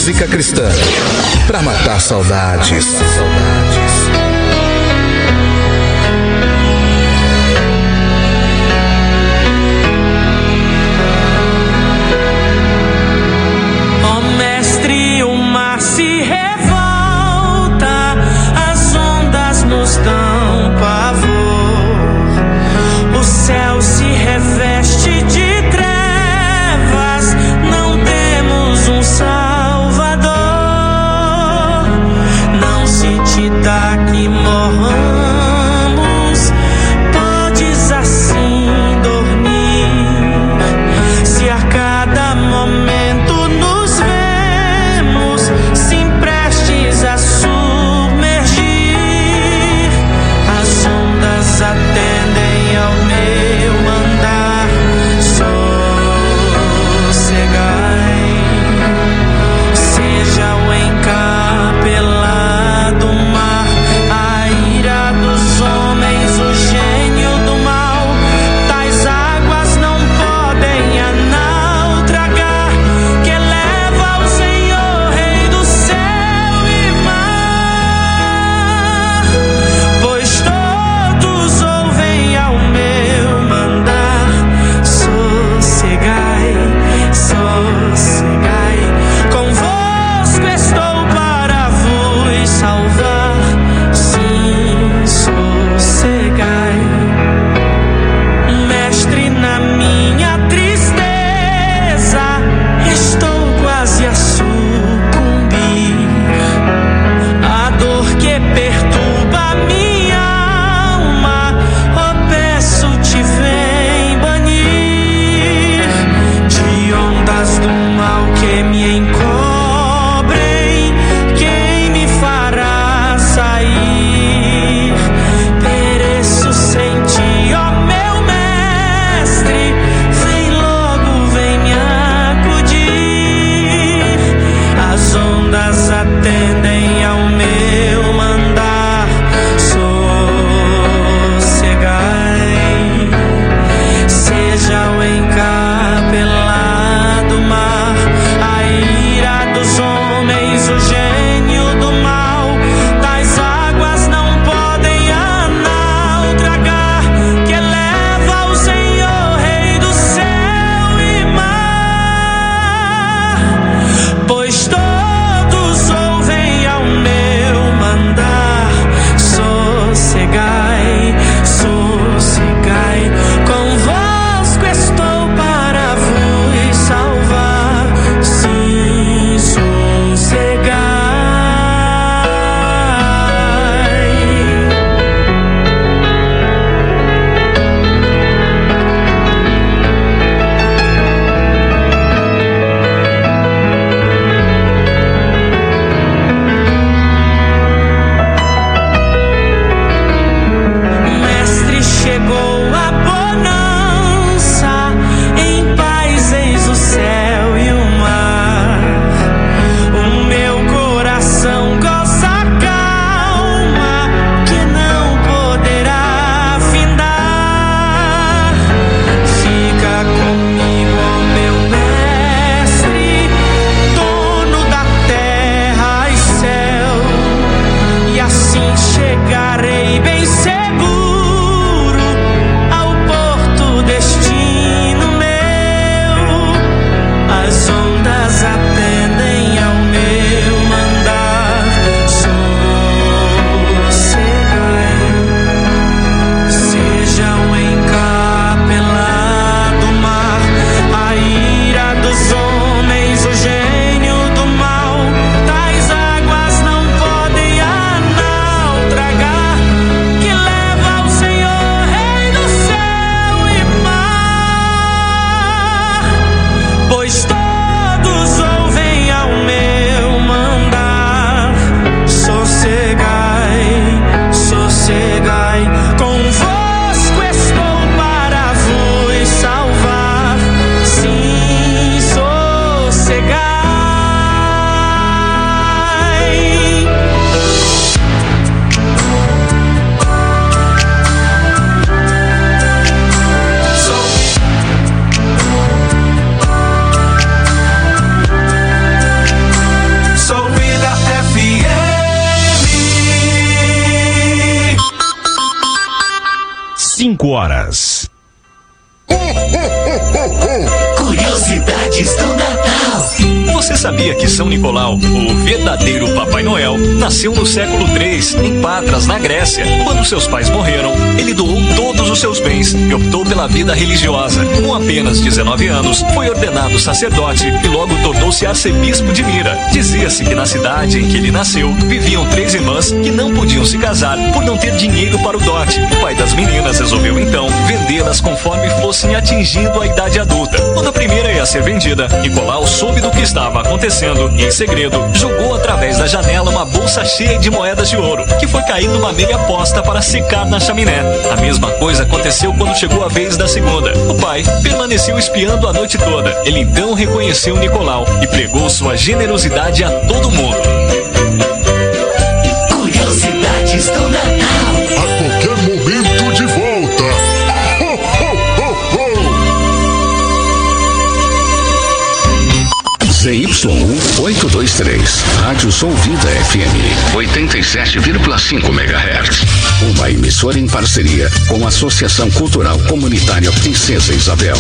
música cristã pra matar saudades. Ó mestre, o mar se revolta, as ondas nos dão pavor, o céu se reveste de trevas, não temos um Salvador. Não se te 5 horas. Curiosidades do Natal. Você sabia que São Nicolau, o verdadeiro Papai Noel, nasceu no século III, em Patras, na Grécia? Quando seus pais morreram, ele doou todos os seus bens e optou pela vida religiosa. Com apenas 19 anos, foi ordenado sacerdote e logo tornou-se arcebispo de Mira. Dizia-se que na cidade em que ele nasceu, viviam 3 irmãs que não podiam se casar por não ter dinheiro para o dote. O pai das meninas resolveu então vendê-las conforme fossem atingindo a idade adulta. Quando a primeira ia ser vendida, Nicolau soube do que estava acontecendo e, em segredo, jogou através da janela uma bolsa cheia de moedas de ouro, que foi cair numa meia posta para secar na chaminé. A mesma coisa aconteceu quando chegou a vez da segunda. O pai permaneceu espiando a noite toda. Ele então reconheceu Nicolau e pregou sua generosidade a todo mundo. Curiosidades do Natal. A qualquer momento de volta. Ho, ho, ho, ho. ZY823, Rádio Som Vida FM, 87,5 MHz. Uma emissora em parceria com a Associação Cultural Comunitária Princesa Isabel.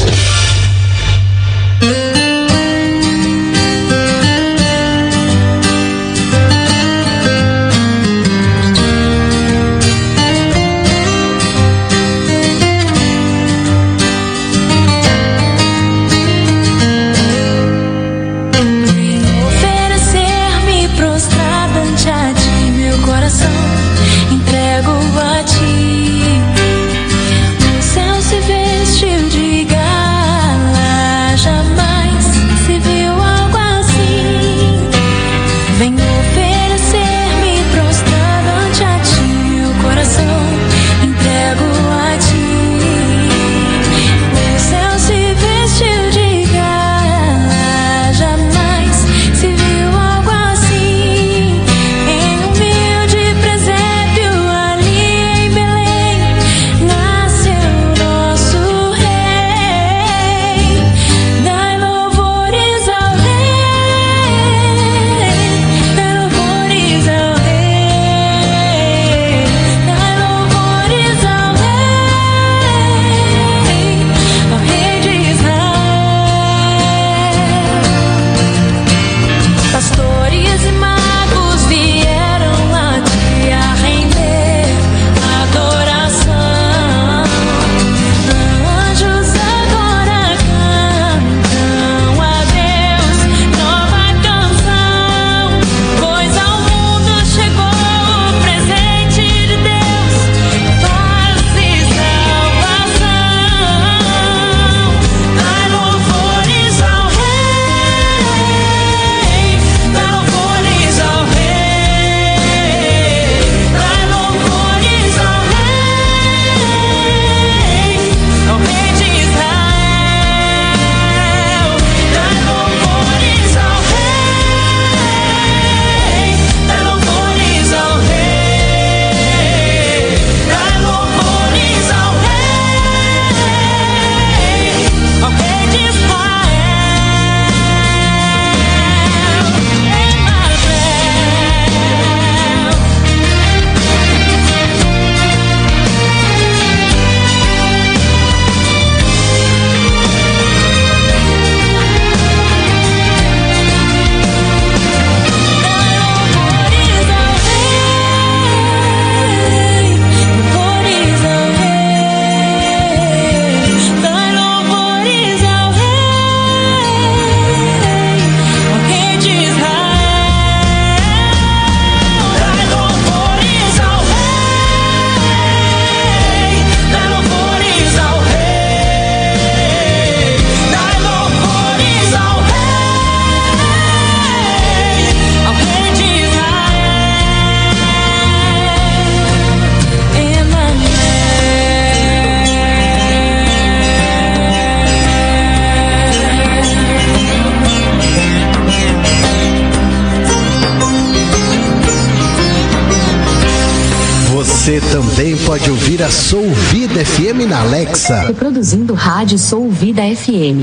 Você também pode ouvir a Soul Vida FM na Alexa. Reproduzindo Rádio Soul Vida FM.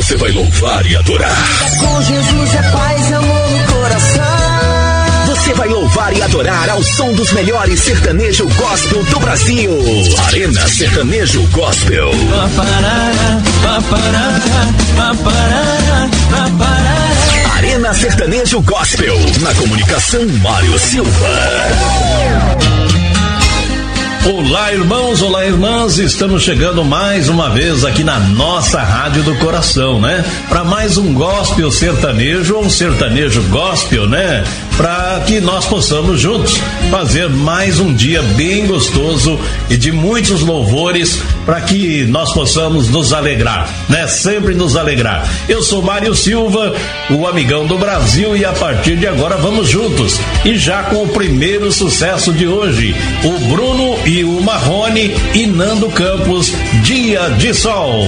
você vai louvar e adorar. Com Jesus é paz e amor no coração. Você vai louvar e adorar ao som dos melhores sertanejo gospel do Brasil. Arena Sertanejo Gospel. Arena Sertanejo Gospel. Na comunicação, Mário Silva. Olá, irmãos, olá, irmãs, estamos chegando mais uma vez aqui na nossa Rádio do Coração, né? Para mais um gospel sertanejo, ou um sertanejo gospel, né? Para que nós possamos juntos fazer mais um dia bem gostoso e de muitos louvores, para que nós possamos nos alegrar, né? Sempre nos alegrar. Eu sou Mário Silva, o amigão do Brasil, e a partir de agora vamos juntos. E já com o primeiro sucesso de hoje, o Bruno e o Marrone e Nando Campos, Dia de Sol.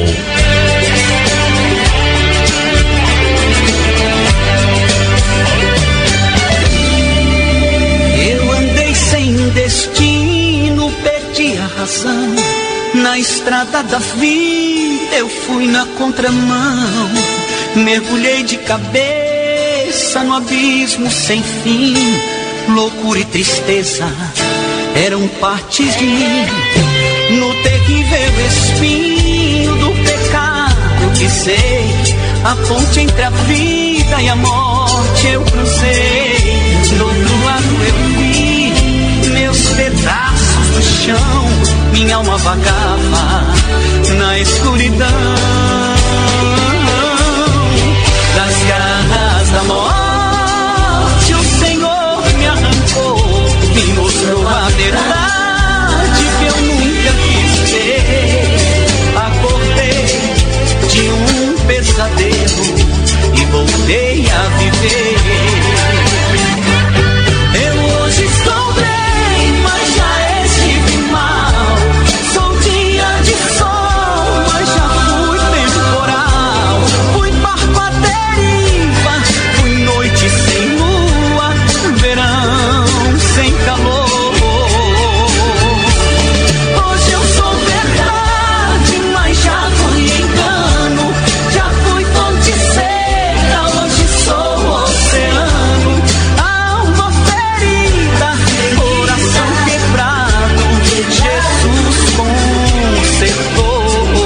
Eu andei sem destino, perdi a razão. Na estrada da vida eu fui na contramão. Mergulhei de cabeça no abismo sem fim. Loucura e tristeza eram partes de mim. No terrível espinho do pecado eu pisei. A ponte entre a vida e a morte eu cruzei. Do outro lado eu vi meus pedaços do chão. Minha alma vagava na escuridão. Das garras da morte o Senhor me arrancou. Me mostrou a verdade que eu nunca quis ver. Acordei de um pesadelo e voltei a viver. Eu hoje estou bem, mas já estive mal. Sou dia de sol, mas já fui temporal. Fui barco à deriva, fui noite sem lua, verão sem calor. Hoje eu sou verdade, mas já fui engano. Já fui fonte seca, hoje sou oceano. Alma ferida, coração quebrado, Jesus consertou.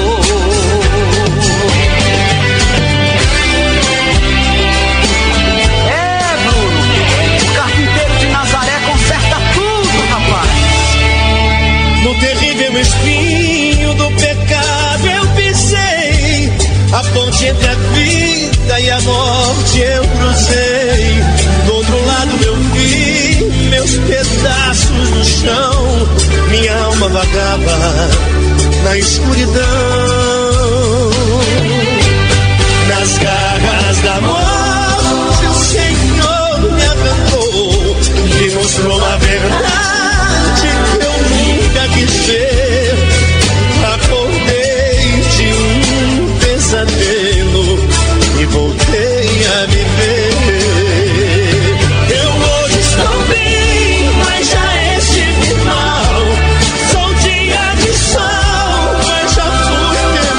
Bruno, o carpinteiro de Nazaré conserta tudo, rapaz. No terrível espinho do pecado eu pisei. A ponte entre a vida e a morte eu cruzei. Do outro lado eu vi meus pedaços no chão. Minha alma vagava na escuridão. Nas garras da morte o Senhor me arrancou. Me mostrou a verdade que eu nunca quis ver. Acordei de um pesadelo e voltei a viver. Eu hoje estou bem, mas já estive mal. Sou dia de sol, mas já fui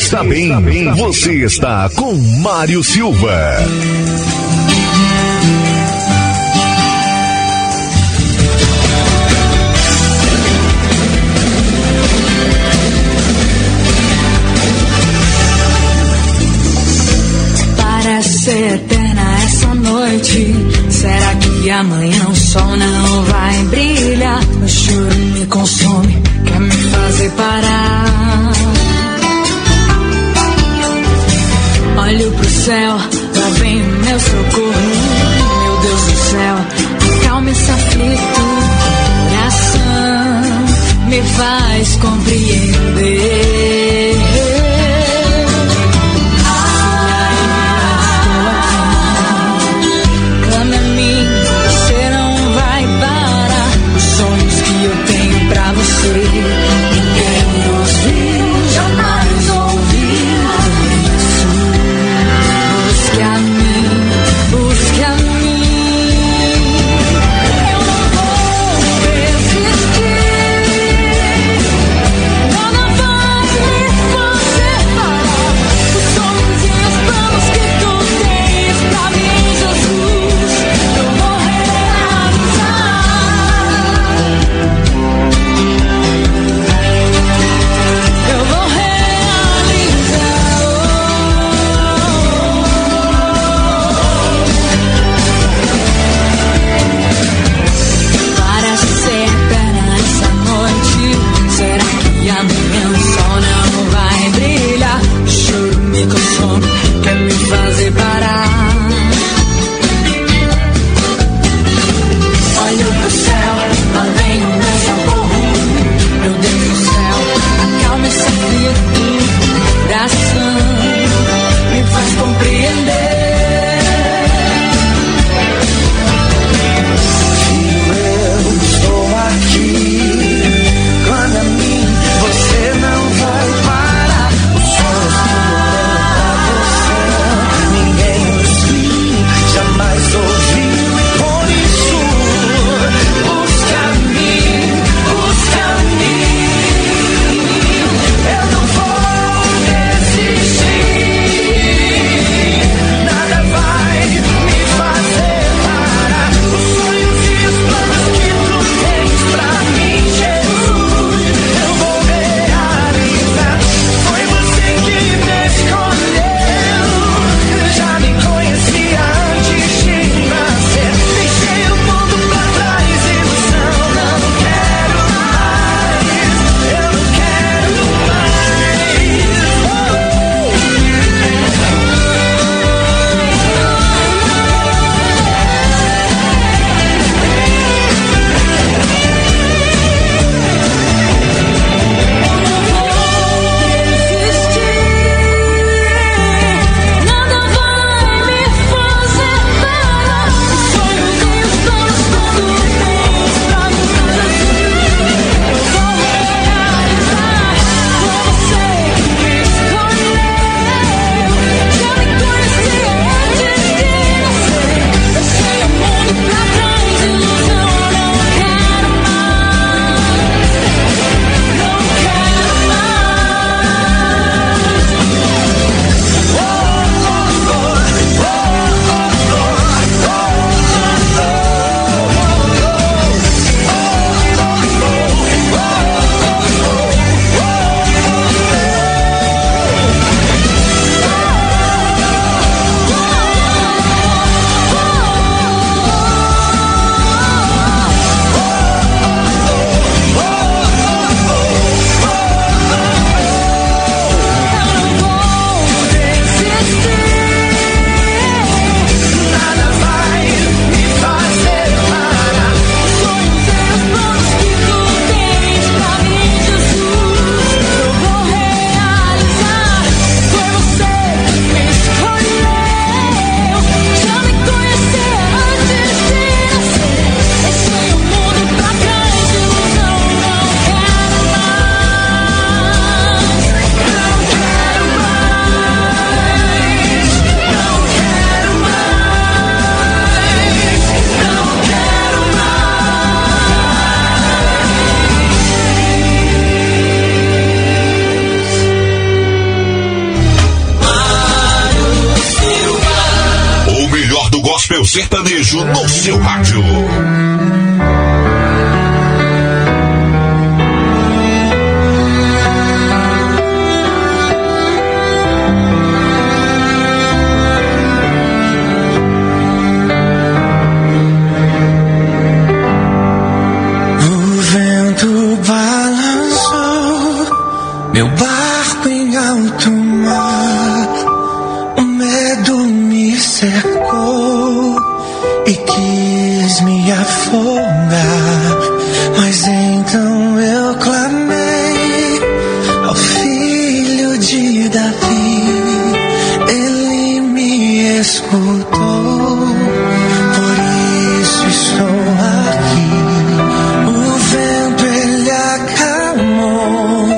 está bem. Você está com Mário Silva. Parece eterna essa noite. Será que amanhã o sol não vai brilhar? O choro me consome, quer me fazer parar. Olho pro céu, lá vem o meu socorro. Meu Deus do céu, acalma esse aflito coração, me faz compreender. Clame a mim, você não vai parar. Os sonhos que eu tenho pra você, ninguém os viu, jamais ouviu. Busque a mim, busque a mim. Eu não vou resistir, nada vai me fazer parar. Os sonhos e os planos que tu tens pra mim, Jesus, eu vou realizar. Eu vou realizar. Parece ser eterna essa noite. Será que amanhã o sol não vai brilhar? O choro me consome, quer me fazer parar. Olho pro céu, lá vem o meu socorro. Meu Deus do céu, acalma esse aflito coração, me faz compreender. Eu estou aqui, clame a mim, você não vai parar. Os sonhos que eu tenho pra você, ninguém os Gospel sertanejo no seu rádio. Meu barco em alto mar, o medo me cercou e quis me afogar, mas então eu clamei ao Filho de Davi, ele me escutou, por isso estou aqui. O vento ele acalmou,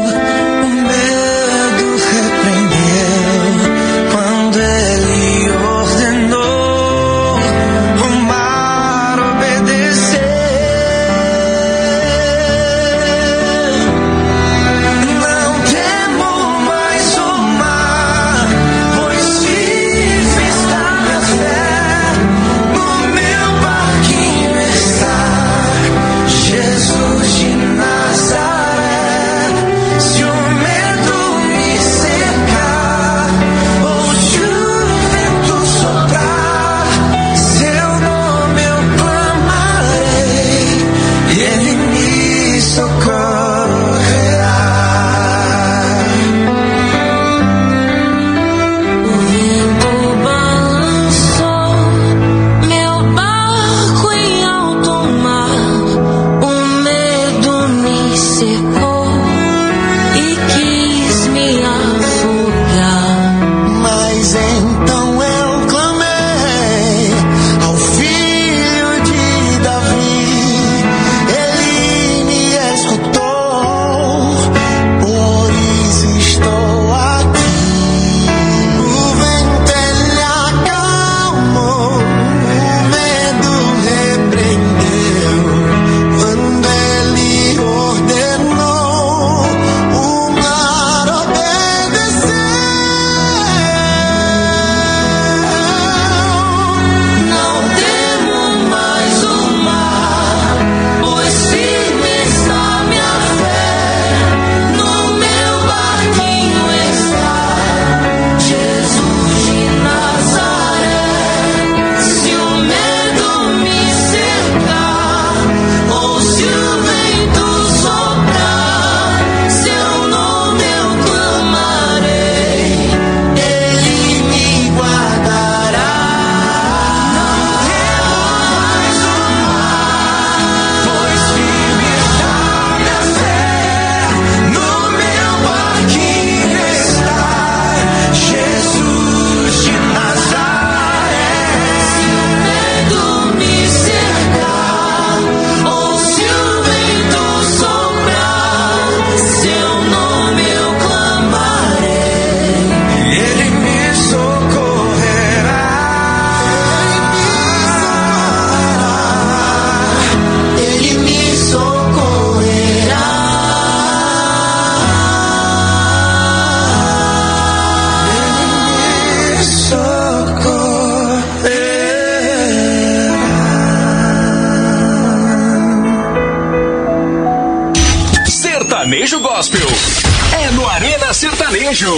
Sertanejo Gospel é no Arena Sertanejo.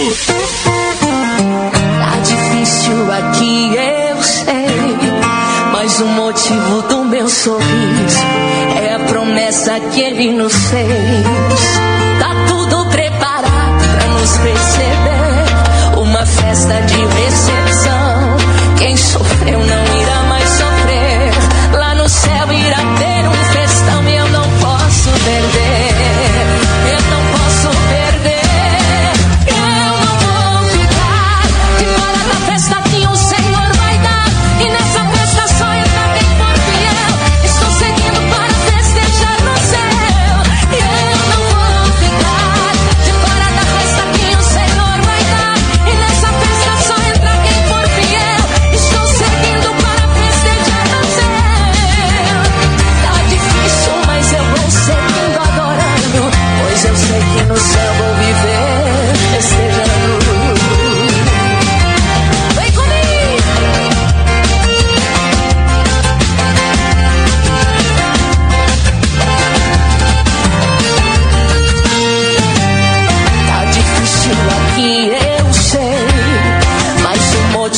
Tá difícil aqui, eu sei, mas o motivo do meu sorriso é a promessa que ele nos fez. Tá tudo preparado pra nos receber, uma festa de recepção. Quem sofreu não irá mais sofrer, lá no céu irá ter um festão e eu não posso perder. Eu não posso perder, eu não vou ficar de fora da festa que o Senhor vai dar. E nessa festa só entra quem for fiel. Estou seguindo para festejar no céu. E eu não vou ficar de fora da festa que o Senhor vai dar. E nessa festa só entra quem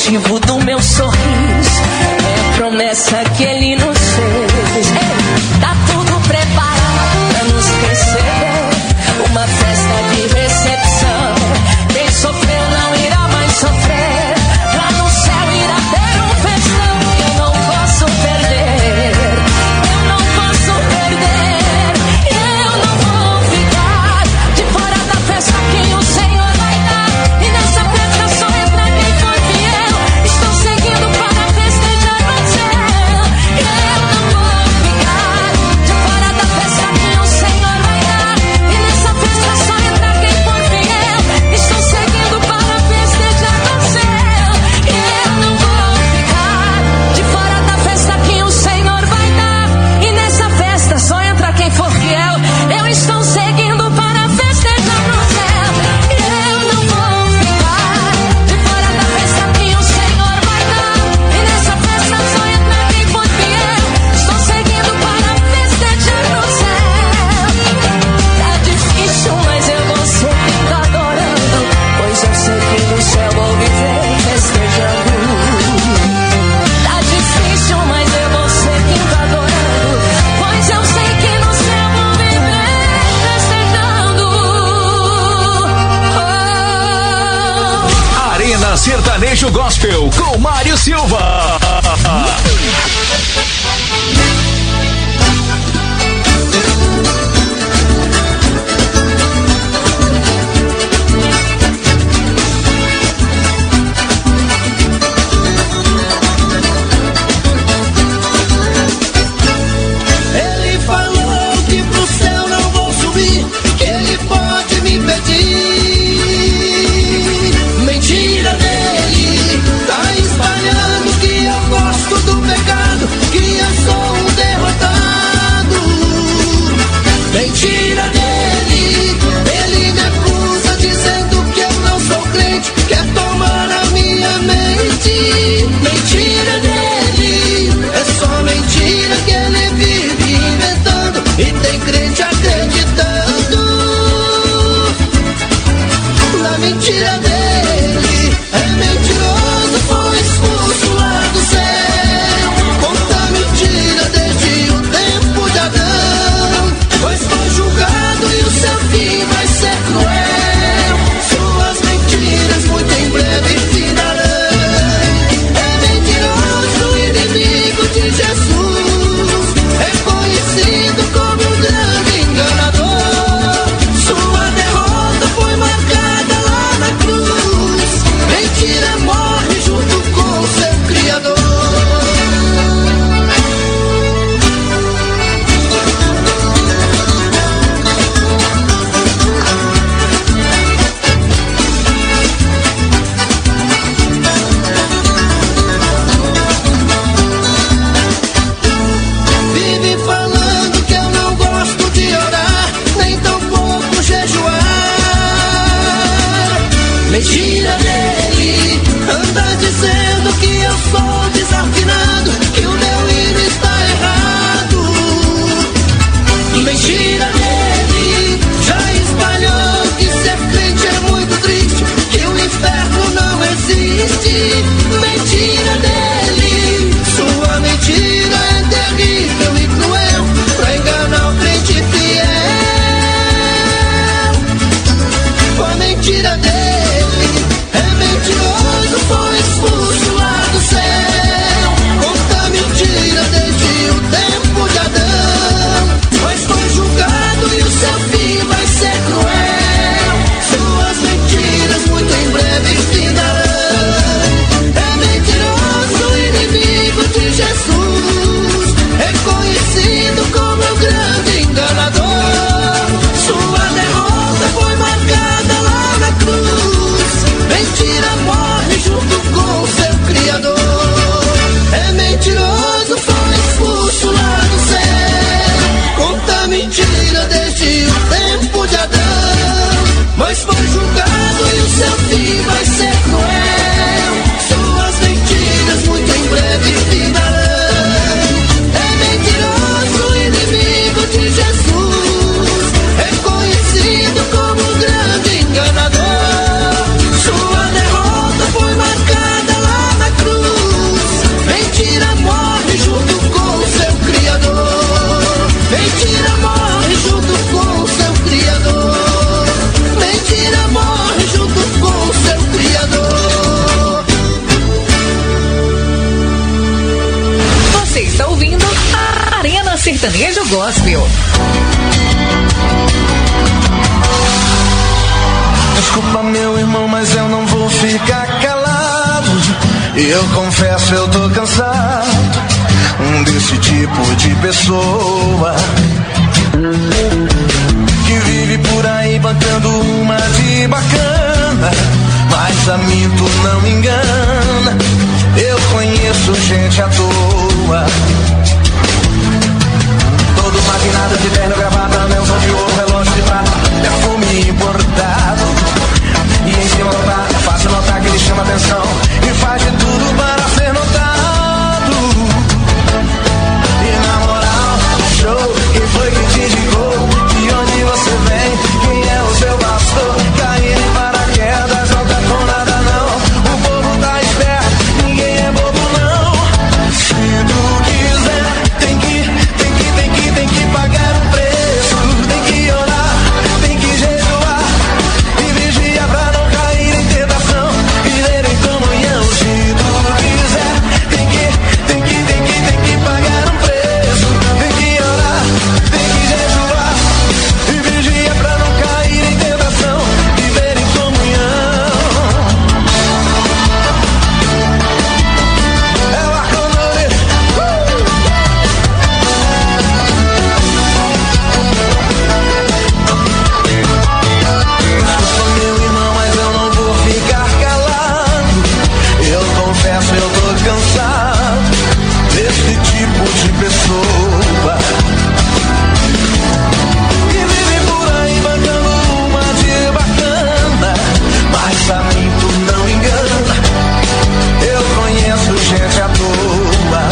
motivo do meu sorriso, é a promessa que ele nos fez. Ei, tá tudo preparado pra nos receber, uma festa de recepção. Quem sofreu não irá mais sofrer, lá no céu irá ter um festão. Eu não posso perder, eu não posso perder, eu não vou ficar de fora da festa que o Senhor vai dar. E nessa festa só entra quem for fiel. Estou seguindo para festejar no céu. Eu não vou ficar de fora da festa que o Senhor vai dar. E nessa festa só entra quem for fiel. Estou seguindo para festejar no céu. Eu não vou ficar de fora da festa que o Senhor vai dar. E nessa festa só entra quem for fiel. Eu estou seguindo para festejar no céu. Eu não vou ficar de fora da festa que o Senhor vai dar. E nessa festa só entra quem for fiel. Estou seguindo para festejar no céu. Tá difícil, mas eu vou seguindo adorando, pois eu sei que no céu vou viver festejando. Tá difícil, mas eu vou seguindo adorando, pois eu sei que no céu vou viver festejando. Arena Sertanejo Gospel com Mário Silva. Ele falou que pro céu não vou subir, que ele pode me impedir. Mentira dele, tá espalhando que sertanejo gospel. Desculpa, meu irmão, mas eu não vou ficar calado. Eu confesso, eu tô cansado desse tipo de pessoa que vive por aí bancando uma de bacana, mas a mim tu não me engana. Eu conheço gente à toa, todo maquinado de terno, gravata, anel, som de ouro, relógio de prata, perfume importado. E em cima do bar é fácil notar que ele chama atenção e faz de tudo para ser notado. E na moral, show, quem foi que te indicou? De onde você vem? Quem é o seu pastor? Cair em paraquedas, não tá com nada não. O povo tá esperto, ninguém é bobo não. Se tu quiser, tem que pagar o preço. Tem que orar, tem que jejuar e vigiar pra não cair em tentação e viver em comunhão. Se tu quiser, tem que pagar um preço. Tem que orar, tem que jejuar e vigiar pra não cair em tentação e viver em comunhão. É o Arconone. Desculpa, meu irmão, mas eu não vou ficar calado. Eu confesso, eu tô cansado desse tipo de pessoa que vive por aí bancando uma de bacana, mas a mim tu não engana. Eu conheço gente à toa,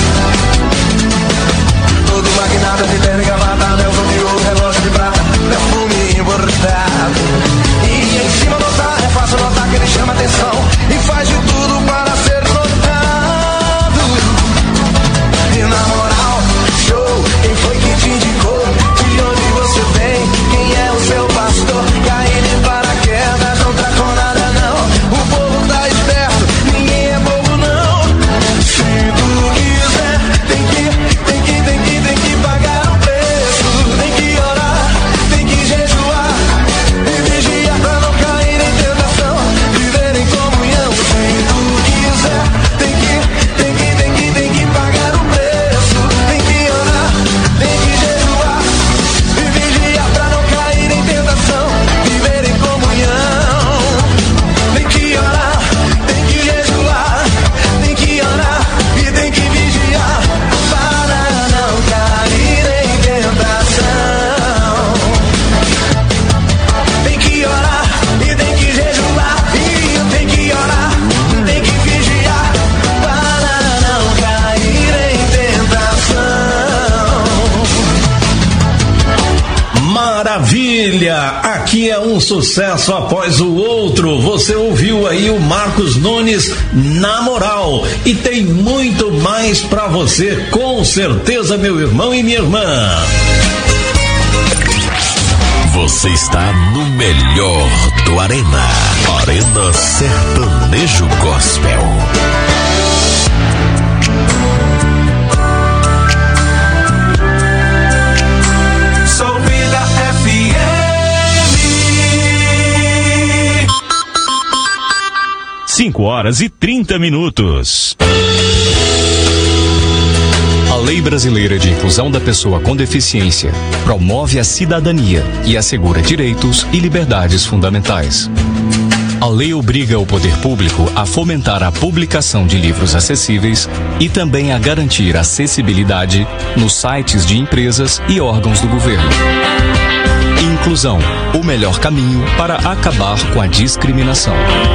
todo maquinado de terno e gravata, anel, som de ouro, relógio de prata, perfume importado. E em cima do altar é fácil notar que ele chama atenção e faz de tudo para ser notado. E na moral, show, quem foi que te indicou? De onde você vem? Quem é o seu pastor? Cair em paraquedas, não tá com nada não. O povo tá esperto, ninguém é bobo não. Se tu quiser, tem que pagar o preço. Tem que orar, tem que jejuar e vigiar pra não cair em tentação, viver em comunhão. Se tu quiser, tem que pagar o preço. Tem que orar, tem que jejuar e vigiar pra não cair em tentação, viver em comunhão. Tem que orar, tem que jejuar, tem que orar e tem que vigiar para não cair em tentação. Tem que orar e tem que jejuar e tem que orar, tem que vigiar para não cair em tentação. Maravilha! Aqui é um sucesso após o outro. Você ouviu aí o Marcos Nunes, Na Moral. E tem muito mais pra você, com certeza, meu irmão e minha irmã. Você está no melhor do Arena. Arena Sertanejo Gospel. Sou Vida FM. 5h30. A Lei Brasileira de Inclusão da Pessoa com Deficiência promove a cidadania e assegura direitos e liberdades fundamentais. A lei obriga o poder público a fomentar a publicação de livros acessíveis e também a garantir acessibilidade nos sites de empresas e órgãos do governo. Inclusão, o melhor caminho para acabar com a discriminação.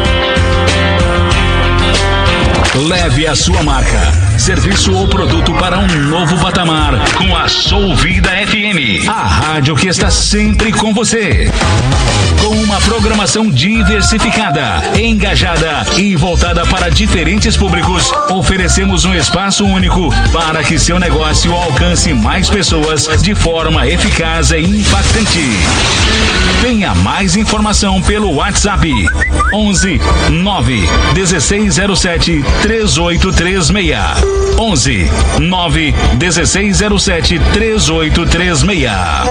Leve a sua marca, serviço ou produto para um novo patamar com a Sou Vida FM, a rádio que está sempre com você. Com uma programação diversificada, engajada e voltada para diferentes públicos, oferecemos um espaço único para que seu negócio alcance mais pessoas de forma eficaz e impactante. Tenha mais informação pelo WhatsApp 11 9 1607 3836. 11 9 1607 3836.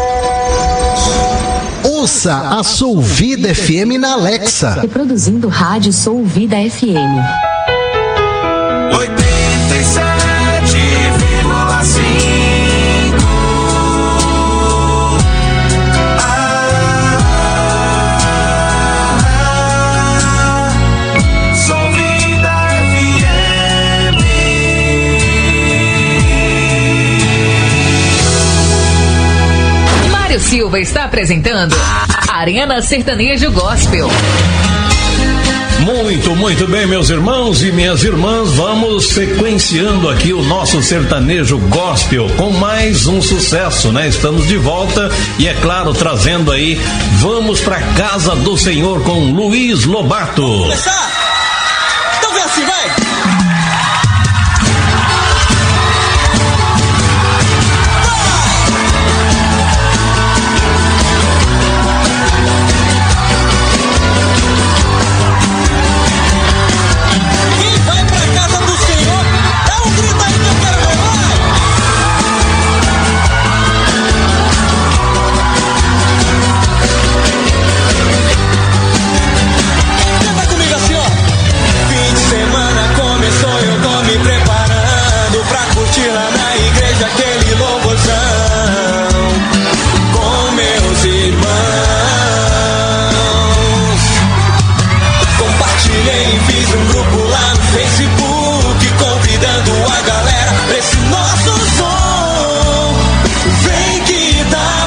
Ouça a Soul Vida FM na Alexa. Reproduzindo Rádio Soul Vida FM. 87,5. Mário Silva está apresentando Arena Sertanejo Gospel. Muito bem, meus irmãos e minhas irmãs, vamos sequenciando aqui o nosso sertanejo gospel com mais um sucesso, né? Estamos de volta e, é claro, trazendo aí Vamos pra Casa do Senhor com Luiz Lobato. Vamos começar? Então vem assim, vai! Aquele louvorzão com meus irmãos. Compartilhei e fiz um grupo lá no Facebook, convidando a galera pra esse nosso som. Vem que tá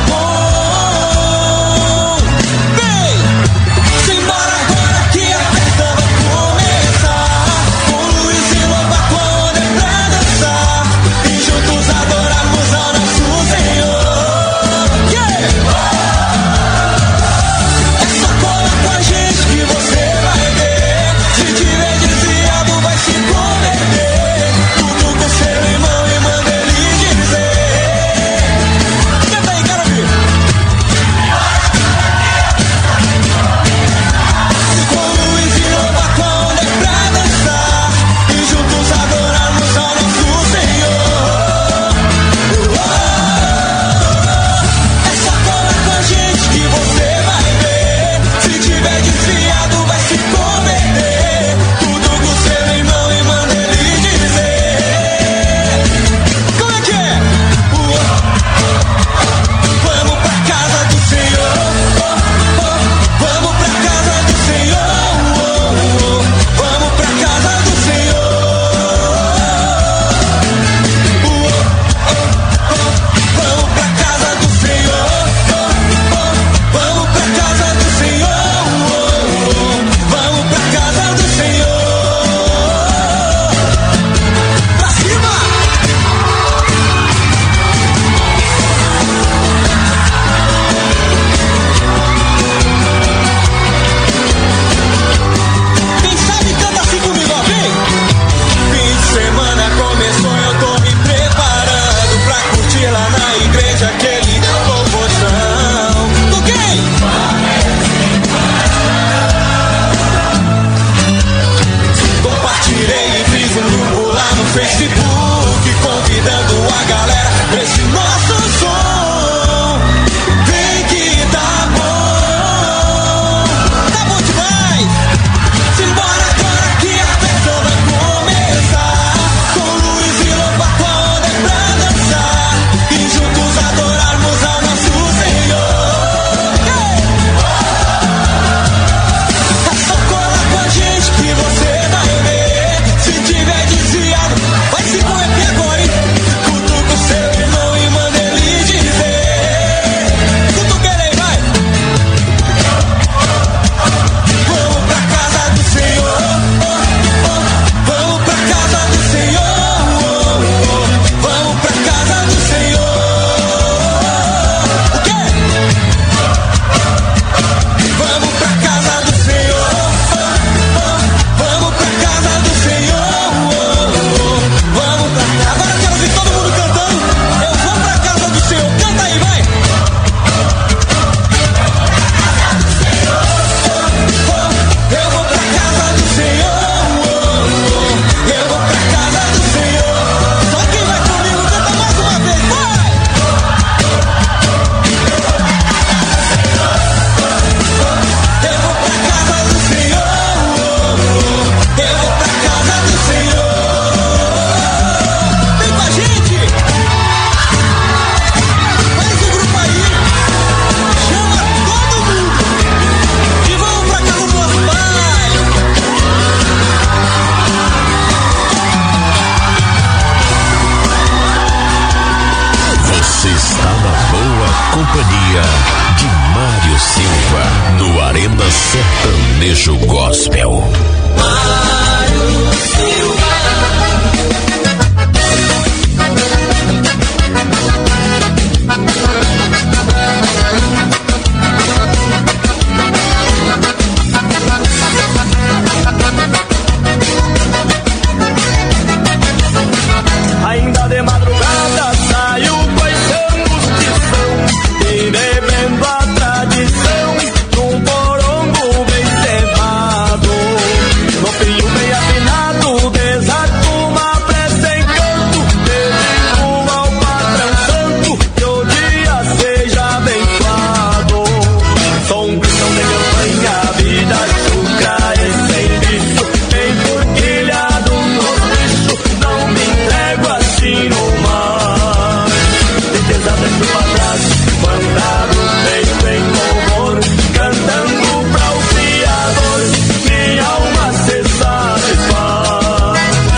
bom. Vem, simbora agora que a festa vai começar. Com Luiz e Lobato é pra dançar e juntos adorarmos ao nosso Senhor. Yeah! É só cola com a gente que você vai ver. Se tiver desviado vai se converter. Tudo com seu irmão e manda ele dizer. Canta aí, quero ouvir. Com Luiz e Lobato é pra dançar e juntos adorarmos ao nosso Senhor. É só cola com a gente que você vai ver. Se tiver desviado vai se converter. Tudo com seu irmão e manda ele dizer. Como é que é? Vamos pra casa do Senhor. Vamos pra casa do Senhor. Vamos pra casa do Senhor. Vamos pra casa do Senhor. Vamos pra casa do Senhor. Vamos pra casa do Senhor. Pra cima! Quem sabe canta assim comigo, ó, vem! Fim de semana começou, eu tô me preparando pra curtir lá na igreja aquele louvorzão. Do quem? Compartilhei e fiz um grupo lá no Facebook, convidando a galera pra esse nosso som. Vem que tá bom. Tá bom demais. Simbora agora que a festa vai começar. Com Luiz e Lobato é pra dançar e juntos adorarmos ao nosso Senhor. É só colar com a gente que você vai ver. Se tiver desviado, vai se companhia de Mário Silva no Arena Sertanejo Gospel. Mário Silva. Ainda de madrugada saio baixando de som e bebendo a tradição num porongo bem cevado. No fio bem afinado, desato uma prece em canto, dedico ao patrão santo, que o dia seja abençoado. Sou um cristão de campanha, vida chucra e sem vício, enforquilhado nos bichos, não me entrego assim no mar. Tristeza deixo pra trás, mandado feito em louvor, cantando pra o Criador, minha alma se satisfaz.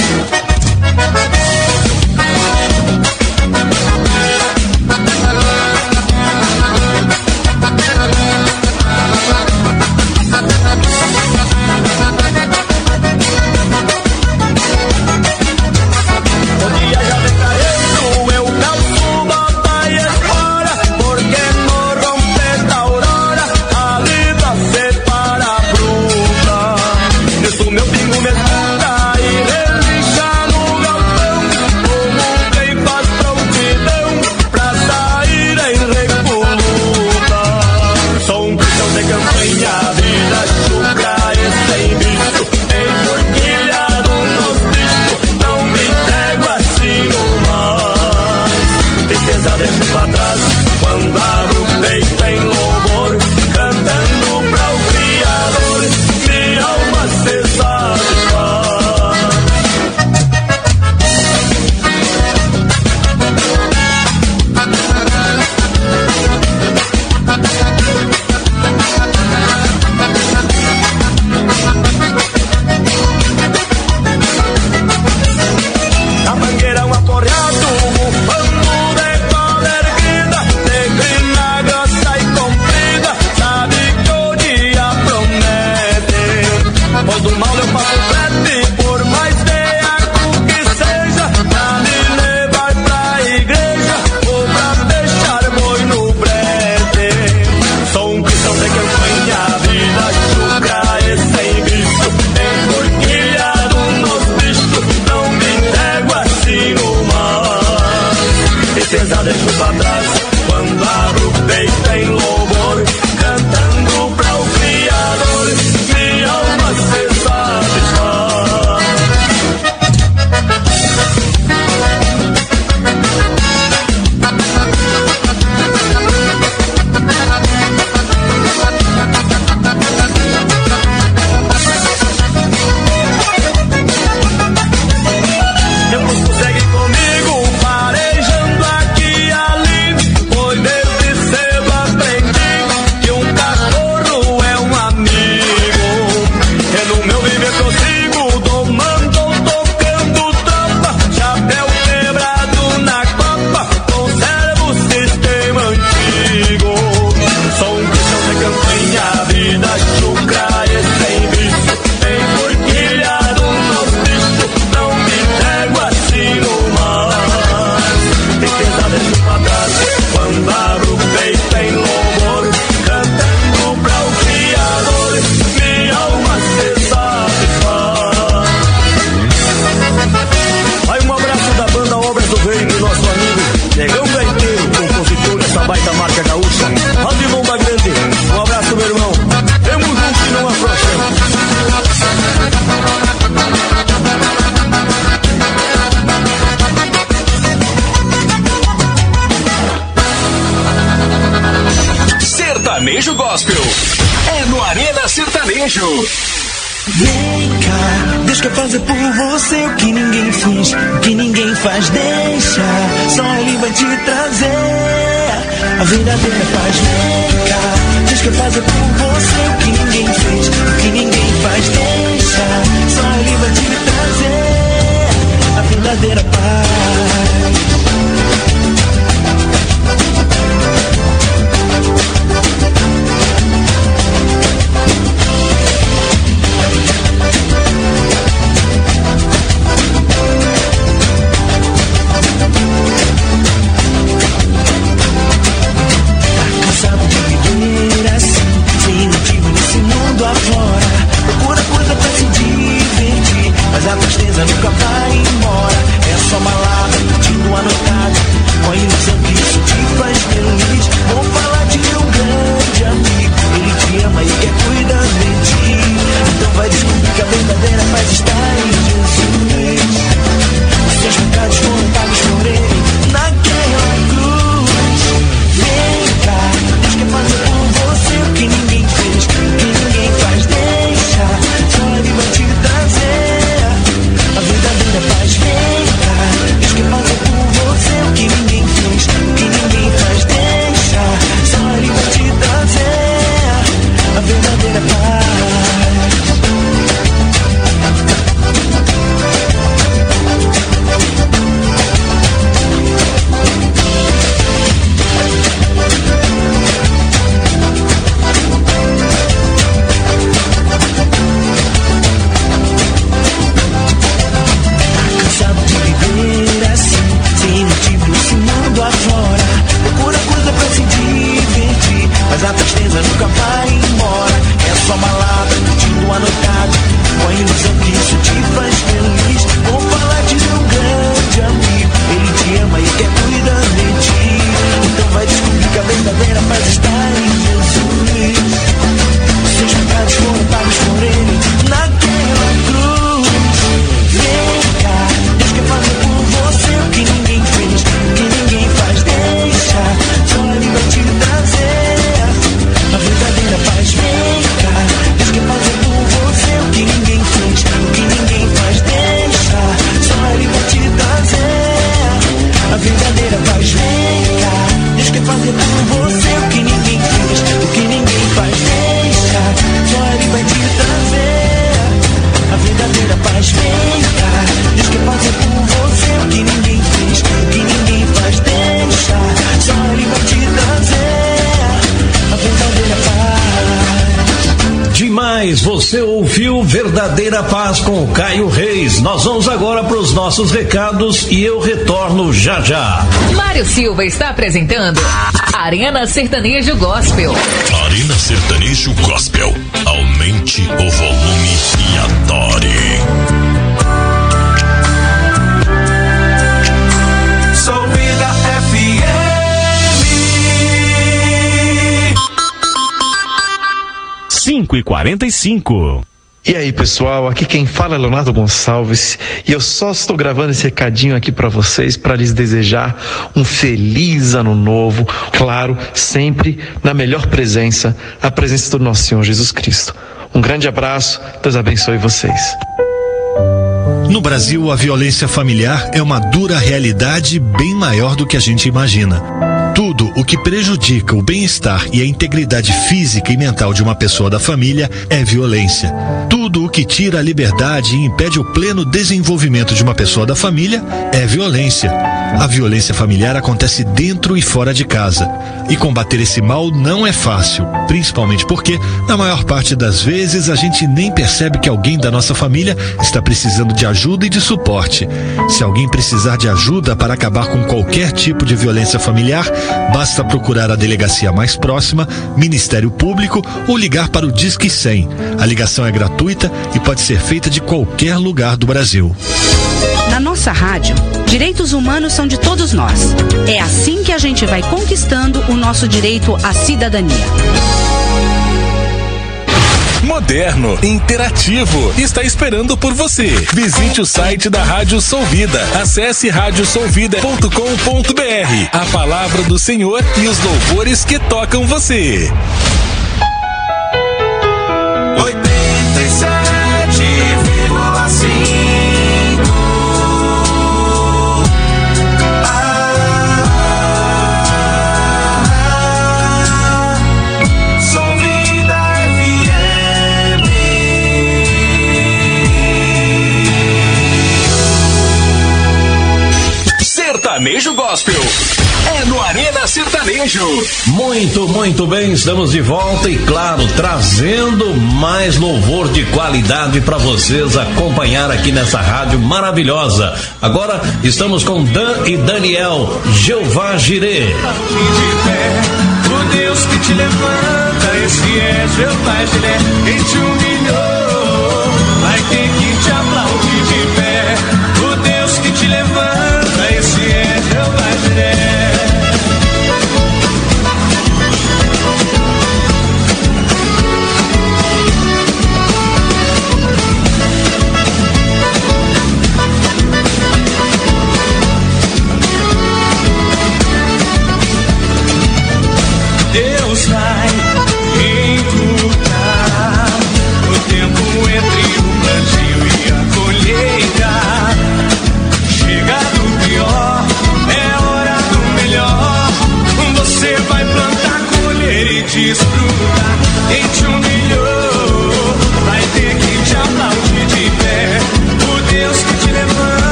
O dia já vem caindo, eu calço bota e espora, porque no romper da aurora a vida separa a fruta. Nisso meu pingo me escuta e relincha no galpão, como quem faz prontidão pra sair em recoluta. Sou um cristão de campanha, vida chucra e sem vício, enforquilhado nos bichos, não me entrego assim no mar. Tristeza deixo pra trás, quando abro o peito em louvor, cantando pra o Criador, minha alma se satisfaz. Na mangueira um aporreado, bufando de cola erguida, negrina grossa e comprida, sabe que o dia promete. Pois do mal eu faço frete, por mais veaco que seja, pra me levar pra igreja, ou pra deixar boi no brete. Sou um cristão de campanha, vida chucra e sem vício, enforquilhado nos bichos, não me entrego assim no mar. Tristeza deixo pra trás, quando abro o peito em louvor, cantando pra o Criador, minha alma se satisfaz. Deus consegue comigo, farejando aqui e ali, pois desde cedo aprendi que um cachorro é um amigo. E no meu viver prossigo, domando, tocando tropa, chapéu quebrado na copa, conservo o sistema antigo. Sou um cristão de campanha, vida chucra e sem vício, enforquilhado nos bichos, não me entrego assim no mar. Tristeza deixo pra trás, quando abro o peito em louvor, cantando pra o Criador, minha alma se satisfaz. Vai um abraço da banda Obras do Reino, nosso amigo Negão Gaiteiro, compositor dessa baita marca gaúcha, Rádio Lomba Grande. Um abraço, meu irmão, temos juntos e não afrouxamos. Sertanejo Gospel é no Arena Sertanejo. Vem cá, Deus quer fazer por você o que ninguém fez, o que ninguém faz, deixa, só Ele vai te trazer a verdadeira paz. Vem cá, Deus quer fazer por você o que ninguém fez, o que ninguém faz, deixa, só Ele vai te trazer a verdadeira paz. nunca vai embora. É só balada, curtindo a noitada, com a ilusão que isso te faz feliz. Vou falar de um grande amigo, ele te ama e quer cuidar de ti. Então vai descobrir que a verdadeira paz está em Jesus. Os seus pecados foram pagos por ele naquela cruz. Vem cá, Deus quer fazer por você o que ninguém fez, o que ninguém faz. Deixa, só ele vai te trazer a verdadeira paz. Vem cá, Deus quer fazer por você o que ninguém fez, o que ninguém faz. Deixa, só ele vai te trazer a verdadeira paz. Mas a tristeza nunca vai embora. É só balada, curtindo a noitada, com a ilusão que isso te faz feliz. Vou falar de um grande amigo, ele te ama e quer cuidar de ti. Então vai descobrir que a verdadeira paz está em Jesus. Seus pecados foram pagos por ele naquela cruz. Vem cá, Deus quer fazer por você o que ninguém fez, o que ninguém faz. Deixa, só ele vai te trazer a verdadeira paz. Vem cá, Deus quer fazer por você o que ninguém fez, o que ninguém faz. Deixa, só ele vai te trazer a verdadeira paz. Vem cá, Deus quer fazer por você o que ninguém fez, o que ninguém faz. Deixa, só ele vai te trazer a verdadeira paz. Vem cá, Deus quer fazer por você o que ninguém fez, o que ninguém faz. Deixa, só ele vai te trazer a verdadeira paz. Demais, você ouviu Verdadeira Paz com o Caio Reis. Nós vamos agora para os nossos recados e eu retorno já já. Mário Silva está apresentando Arena Sertanejo Gospel. Arena Sertanejo Gospel. Aumente o volume e adore. Sou Vida FM 5h45. E aí, pessoal, aqui quem fala é Leonardo Gonçalves e eu só estou gravando esse recadinho aqui para vocês para lhes desejar um feliz ano novo, claro, sempre na melhor presença, a presença do nosso Senhor Jesus Cristo. Um grande abraço, Deus abençoe vocês. No Brasil, a violência familiar é uma dura realidade bem maior do que a gente imagina. Tudo o que prejudica o bem-estar e a integridade física e mental de uma pessoa da família é violência. Tudo o que tira a liberdade e impede o pleno desenvolvimento de uma pessoa da família é violência. A violência familiar acontece dentro e fora de casa. E combater esse mal não é fácil, principalmente porque, na maior parte das vezes, a gente nem percebe que alguém da nossa família está precisando de ajuda e de suporte. Se alguém precisar de ajuda para acabar com qualquer tipo de violência familiar, basta procurar a delegacia mais próxima, Ministério Público ou ligar para o Disque 100. A ligação é gratuita e pode ser feita de qualquer lugar do Brasil. Na nossa rádio, direitos humanos são de todos nós. É assim que a gente vai conquistando o nosso direito à cidadania. Moderno, interativo, está esperando por você. Visite o site da Rádio Solvida. Acesse radiosolvida.com.br. A palavra do Senhor e os louvores que tocam você. 87,5. Sertanejo Gospel é no Arena Sertanejo. Muito bem, estamos de volta e, claro, trazendo mais louvor de qualidade para vocês acompanhar aqui nessa rádio maravilhosa. Agora estamos com Dan e Daniel, Jeová Jireh. O Deus que te levanta, esse é Jeová Jireh. Quem te humilhou vai ter que te aplaudir de pé.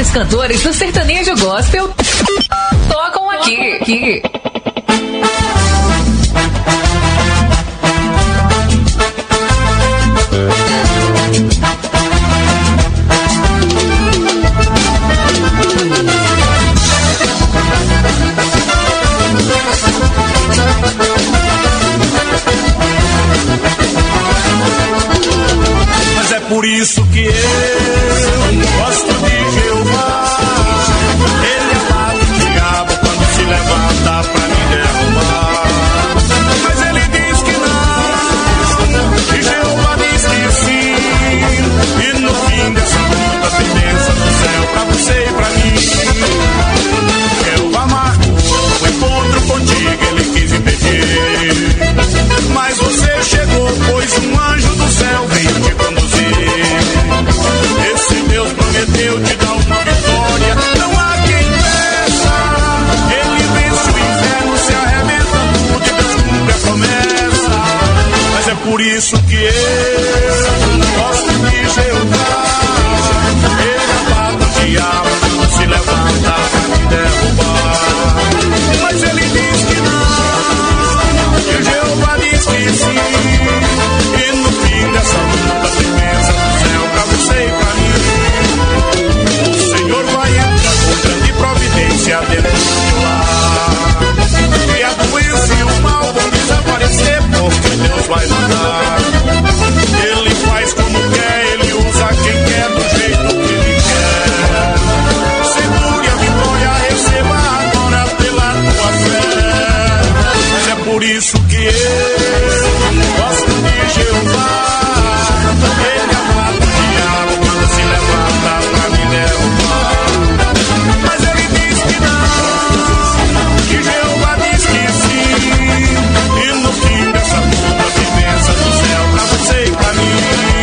melhores cantores do sertanejo gospel tocam aqui. Mas é por isso que eu gosto de Jeová. Ele abate o diabo quando se levanta pra me derrubar. Mas ele diz que não, e Jeová diz que sim. E no fim dessa luta tem bênção do céu pra você e pra mim. Jeová marcou o encontro contigo, ele quis impedir. Mas você chegou, pois um anjo do céu veio te conduzir. Esse Deus prometeu te dar uma vitória, não há quem peça. Ele vence o inferno, se arrebenta tudo e Deus cumpre a promessa. Mas é por isso que eu gosto de Jeová. Ele abate o diabo quando se levanta pra me derrubar. Mas ele diz que não, e o Jeová diz que sim. E no fim dessa luta tem bênção do céu pra você e pra mim. O Senhor vai entrar com grande providência dentro do teu lar. E a doença e o mal vão desaparecer, porque Deus vai lutar. Ele faz como quer, ele usa quem quer do jeito que ele quer. Segure a vitória, receba agora pela tua fé. Mas é por isso que eu gosto de Jeová. Ele abate o diabo quando se levanta pra me derrubar. Mas ele diz que não, que Jeová diz que sim. E no fim dessa luta tem bênção do céu pra você e pra mim.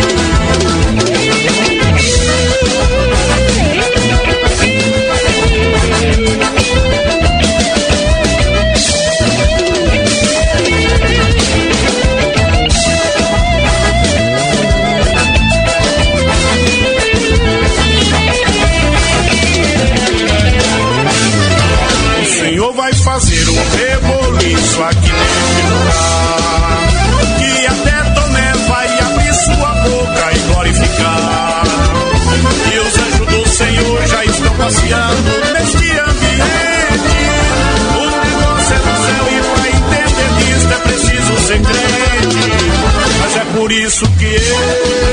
Vai fazer um reboliço aqui neste lugar, que até Tomé vai abrir sua boca e glorificar. E os anjos do Senhor já estão passeando neste ambiente. O negócio é do céu e para entender disso é preciso ser crente. Mas é por isso que eu